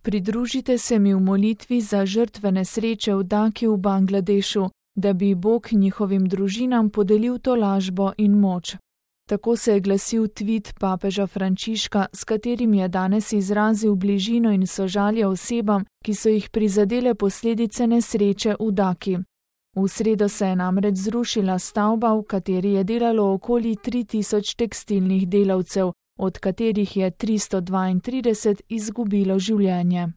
Pridružite se mi v molitvi za žrtve nesreče v Daki v Bangladešu, da bi Bog njihovim družinam podelil tolažbo in moč. Tako se je glasil tvit papeža Frančiška, s katerim je danes izrazil bližino in sožalje osebam, ki so jih prizadele posledice nesreče v Daki. V sredo se je namreč zrušila stavba, v kateri je delalo okoli 3000 tekstilnih delavcev, od katerih je 332 izgubilo življenje.